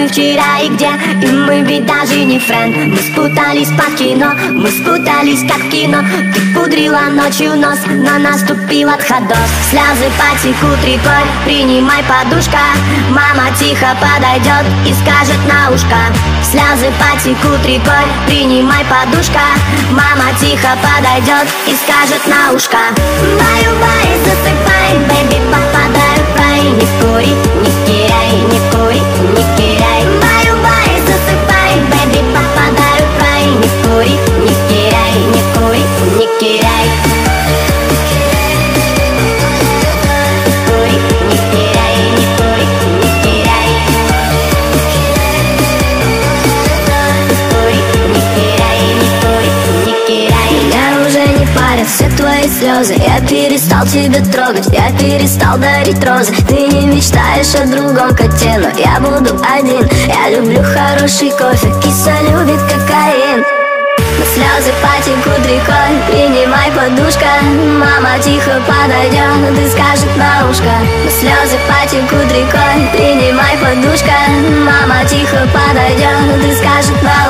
вчера и где. И мы ведь даже не френд. Мы спутались под кино, мы спутались как в кино. Ты пудрила ночью нос, но наступил отходос. Слезы потекут рекой, принимай, подушка. Мама тихо подойдет и скажет на ушко. Слезы потекут рекой, принимай, подушка. Мама тихо подойдет и скажет на ушко. Баю-бай, засыпай, бэби, попадай в рай. Не кури, не киряй, не кури, не киряй. Баю-бай, засыпай, бэби, попадай в рай. Не кури, не киряй, не кури, не киряй. Все твои слезы, я перестал тебя трогать, я перестал дарить розы. Ты не мечтаешь о другом коте, но я буду один. Я люблю хороший кофе, киса любит кокаин. Но слезы потекут рекой, принимай, подушка. Мама тихо подойдет и скажет на ушко. Но слезы потекут рекой, принимай, подушка. Мама тихо подойдет и скажет на ушко.